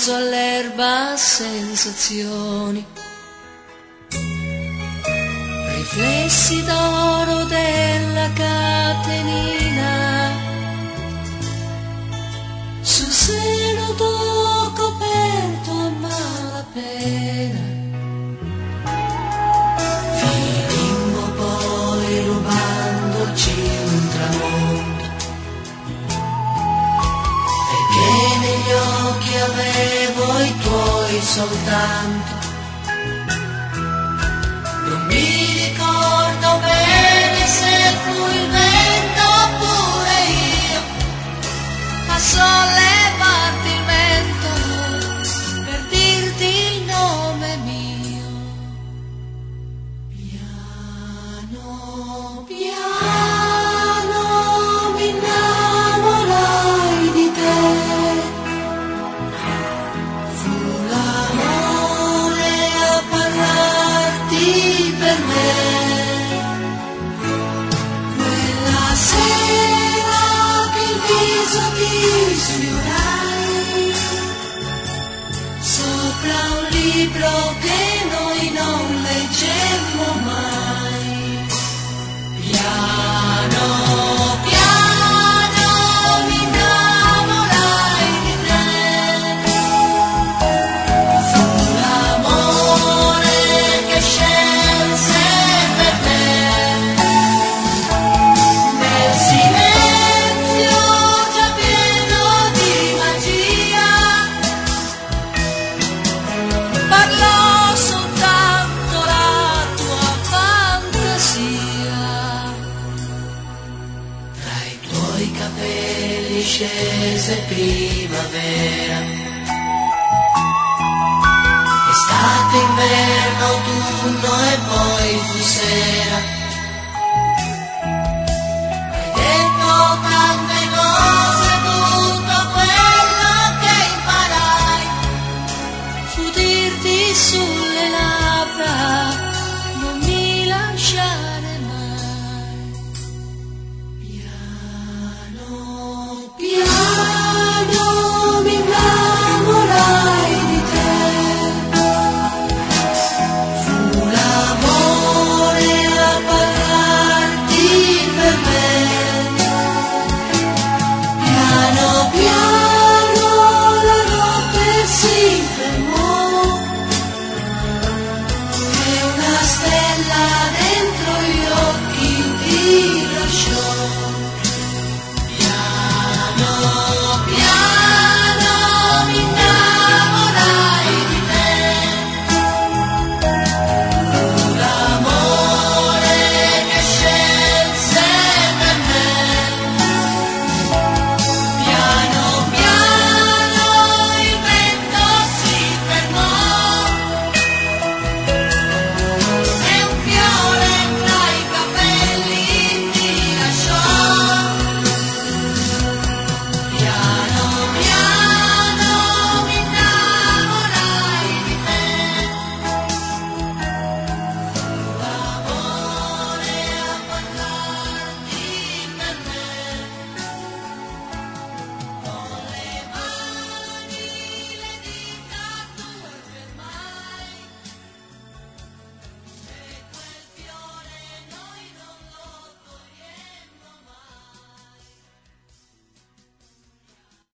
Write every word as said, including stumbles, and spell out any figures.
mezzo all'erba sensazioni, riflessi d'oro della catenina, sul seno tuo coperto a malapena. Finimmo poi rubandoci un tramonto, perché negli occhi avevo i tuoi soltanto. Non mi ricordo bene se fu il vento oppure io a sollevarti il mento per dirti il nome mio. Piano, piano mi innamorai di te. Fu l'amore a parlarti per me. Quella sera che il viso ti sfiorai sopra un libro che noi non leggemmo mai. Piano, piano mi innamorai di te. Fu l'amore che scelse per te. Nel silenzio già pieno di magia parlò soltanto la tua fantasia. Tra i tuoi capelli scese primavera, estate, inverno, autunno e poi fu sera.